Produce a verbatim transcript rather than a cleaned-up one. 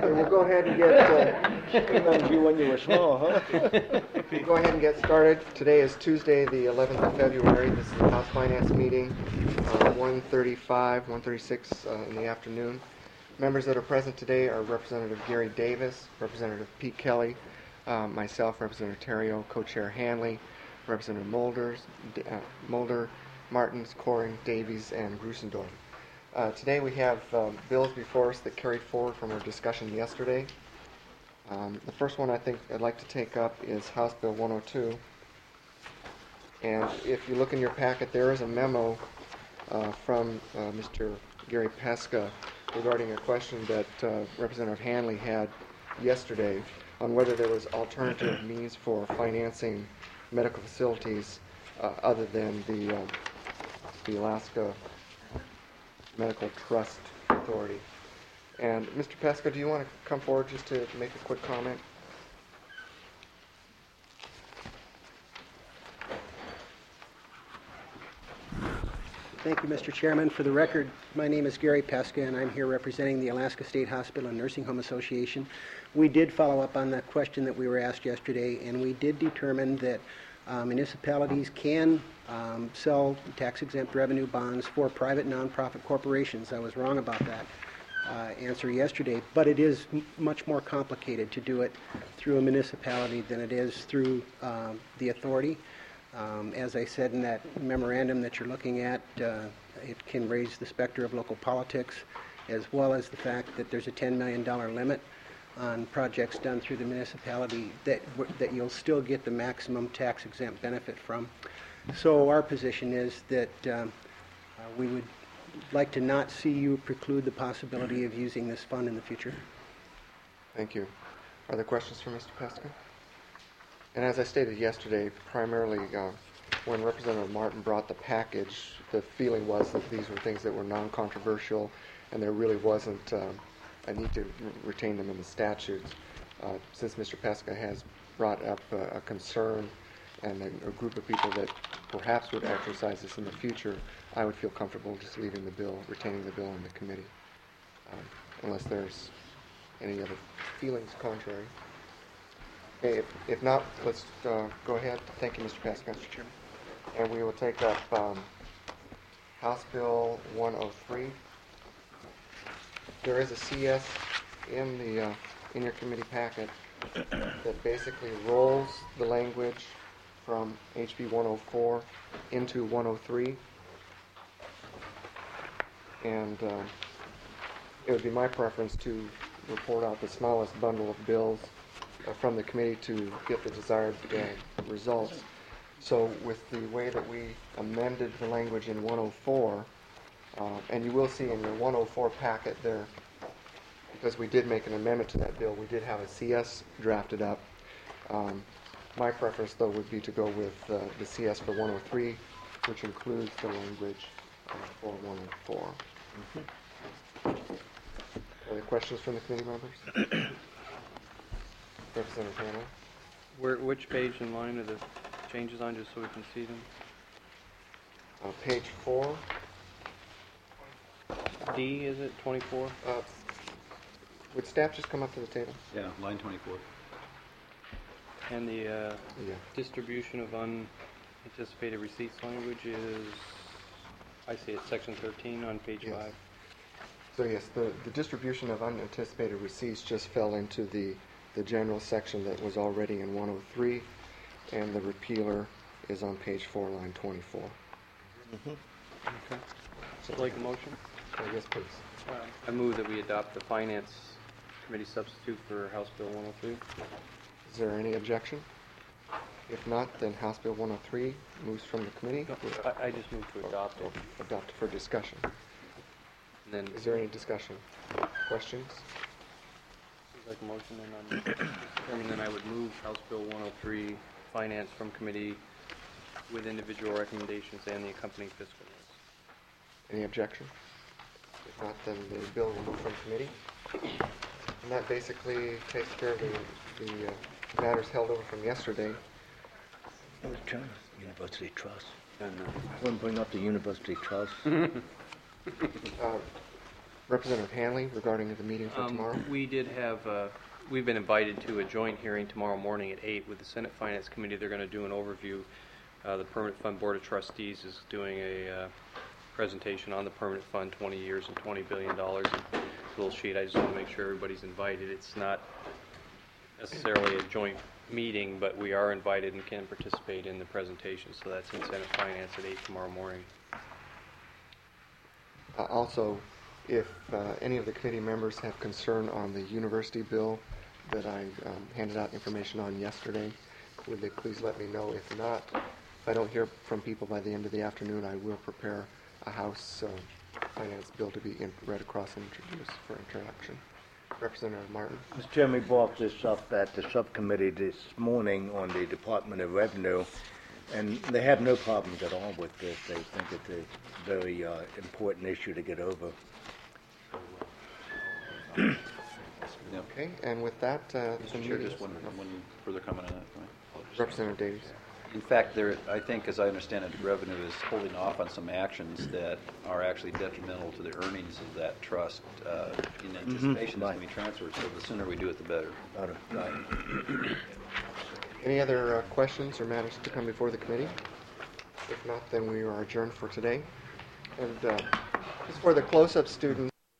Okay, we'll go ahead and get, uh, Remember you when you were small, huh? we'll go ahead and get started. Today is Tuesday, the eleventh of February. This is the House Finance meeting, uh, one thirty-five, one thirty-six uh, in the afternoon. Members that are present today are Representative Gary Davis, Representative Pete Kelly, uh, myself, Representative Terrio, Co-Chair Hanley, Representative Mulders, uh, Mulder, Martins, Coring, Davies, and Grusendorf. Uh, today we have um, bills before us that carried forward from our discussion yesterday. Um, the first one I think I'd like to take up is House Bill one oh two. And if you look in your packet, there is a memo uh, from uh, Mister Gary Pesca regarding a question that uh, Representative Hanley had yesterday on whether there was alternative means for financing medical facilities uh, other than the, uh, the Alaska Medical Trust Authority. And Mister Pesca, do you want to come forward just to make a quick comment? Thank you, Mister Chairman. For the record, my name is Gary Pesca, and I'm here representing the Alaska State Hospital and Nursing Home Association. We did follow up on the question that we were asked yesterday, and we did determine that uh, municipalities can um, sell tax-exempt revenue bonds for private nonprofit corporations. I was wrong about that uh, answer yesterday, but it is m- much more complicated to do it through a municipality than it is through um, the authority. Um, as I said in that memorandum that you're looking at, uh, it can raise the specter of local politics, as well as the fact that there's a ten million dollars limit on projects done through the municipality that w- that you'll still get the maximum tax-exempt benefit from. So our position is that um, uh, we would like to not see you preclude the possibility of using this fund in the future. Thank you. Are there questions for Mister Pesca? And as I stated yesterday, primarily uh, when Representative Martin brought the package, the feeling was that these were things that were non-controversial and there really wasn't uh, a need to re- retain them in the statutes. Uh, since Mister Pesca has brought up uh, a concern and a, a group of people that perhaps would exercise this in the future, I would feel comfortable just leaving the bill, retaining the bill in the committee, um, unless there's any other feelings contrary. Okay, if, if not, let's uh, go ahead. Thank you, Mister Pesca. Mister Chairman. And we will take up um, House Bill one oh three. There is a C S in the uh, in your committee packet that basically rolls the language from H B one oh four into one oh three. And uh, it would be my preference to report out the smallest bundle of bills from the committee to get the desired uh, results. So with the way that we amended the language in one oh four, uh, and you will see in your one oh four packet there, because we did make an amendment to that bill, we did have a C S drafted up. Um, my preference, though, would be to go with uh, the C S for one oh three, which includes the language uh, for one oh four. Mm-hmm. Any questions from the committee members? Representative Hanley. Where, which page and line are the changes on, just so we can see them? Uh, page four. D, is it, twenty-four? Uh, would staff just come up to the table? Yeah, line twenty-four. And the uh, Yeah. distribution of unanticipated receipts language is, I see it, section thirteen on page Yes. five. So yes, the, the distribution of unanticipated receipts just fell into the, the general section that was already in one oh three, and the repealer is on page four, line twenty-four. Mm-hmm. Okay. So, Like a motion? so yes, please. I move that we adopt the Finance Committee substitute for House Bill one oh three. Is there any objection? If not, then House Bill one oh three moves from the committee. I, I just move to adopt it. Adopt for discussion. And then, Is there any discussion? Questions? like a motion, then I'm, Chairman, then I would move House Bill one oh three, Finance from Committee, with individual recommendations and the accompanying fiscal notes. Any objection? If not, then the bill will move from committee. And that basically takes care of the, the uh, matters held over from yesterday. I was trying to University Trust. And, uh, I wouldn't bring up the University Trust. Uh, Representative Hanley regarding the meeting for Um, tomorrow. We did have, uh, we've been invited to a joint hearing tomorrow morning at eight with the Senate Finance Committee. They're going to do an overview. Uh, The Permanent Fund Board of Trustees is doing a uh, presentation on the Permanent Fund, twenty years and twenty billion dollars. Little sheet, I just want to make sure everybody's invited. It's not necessarily a joint meeting, but we are invited and can participate in the presentation. So that's in Senate Finance at eight tomorrow morning. Uh, Also, if uh, any of the committee members have concern on the university bill that I um, handed out information on yesterday, would they please let me know? If not, if I don't hear from people by the end of the afternoon, I will prepare a House uh, Finance bill to be in, read across and introduced for introduction. Representative Martin. Mister Chairman, we brought this up at the subcommittee this morning on the Department of Revenue, and they have no problems at all with this. They think it's a very uh, important issue to get over. Yep. Okay, and with that, uh, the Mister Chair, meeting just is- one, one further comment on that. for me. Representative Davies. In fact, there, I think, as I understand it, revenue is holding off on some actions that are actually detrimental to the earnings of that trust uh, in anticipation that's going to be transferred. So the sooner we do it, the better. Out of- right. Any other uh, questions or matters to come before the committee? If not, then we are adjourned for today. And uh, just for the close-up students,